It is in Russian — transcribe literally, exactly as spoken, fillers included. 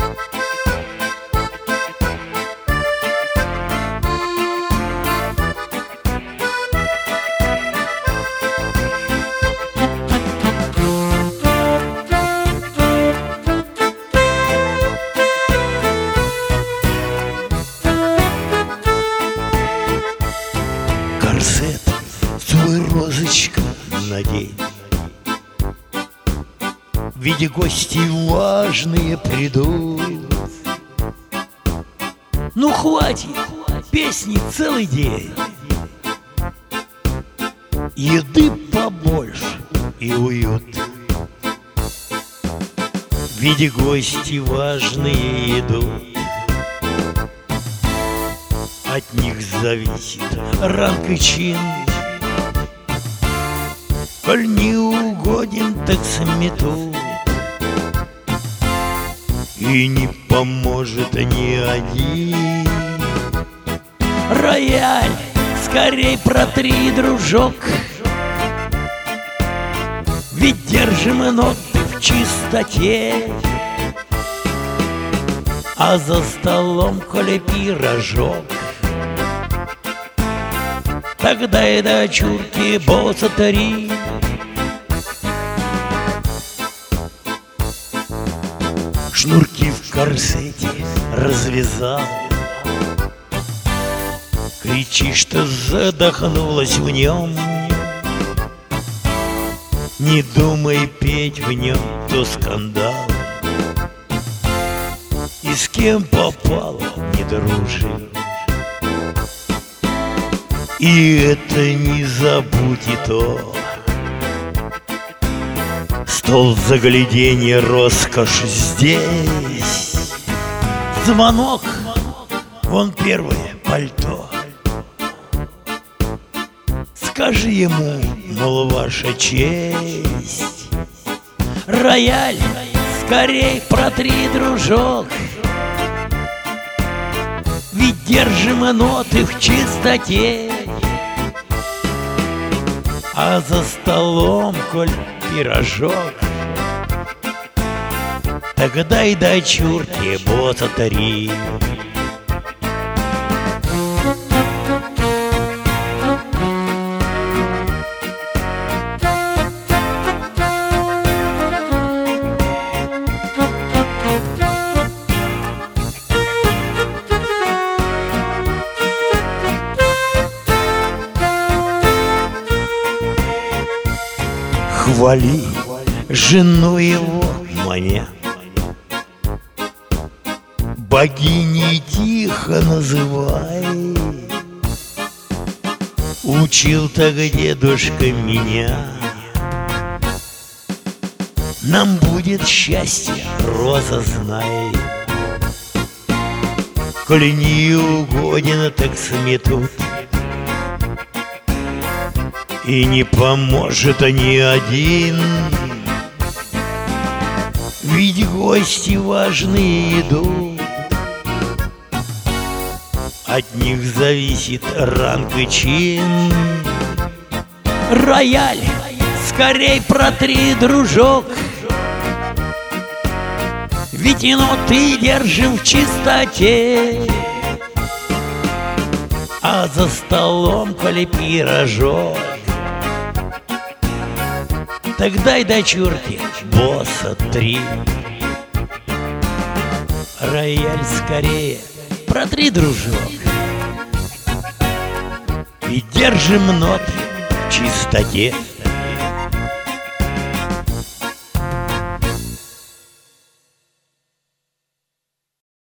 Корсет свой, розочка, надень, в виде гостей важные придут. Ну хватит песни целый день, еды побольше и уют. В виде гостей важные идут, от них зависит ранг и чин. Коль не угоден, так сметут, и не поможет ни один. Рояль, скорей протри, дружок, ведь держим ноты в чистоте. А за столом, коли пирожок, тогда и дочурки босса три. Шнурки в корсете развязал, кричи, что задохнулась в нем. Не думай петь в нем, то скандал. И с кем попало, не дружи. И это не забудь и то. Стол загляденья, роскошь здесь. Звонок, вон первое пальто. Скажи ему, мол, ваша честь. Рояль, скорей протри, дружок, ведь держим ноты в чистоте. А за столом, коль пирожок, тогда и дочурки босса три. Хвали жену его, маня, богиней тихо называй. Учил так дедушка меня. Нам будет счастье, роза, знай. Коли не угоден, так сметут, и не поможет ни один. Ведь гости важные идут, от них зависит ранг и чин. Рояль, скорей протри, дружок, ведь и ноты держим в чистоте. А за столом, коли пирожок, тогда и дочурки босса три. Рояль, скорее протри, дружок, и держим ноты в чистоте.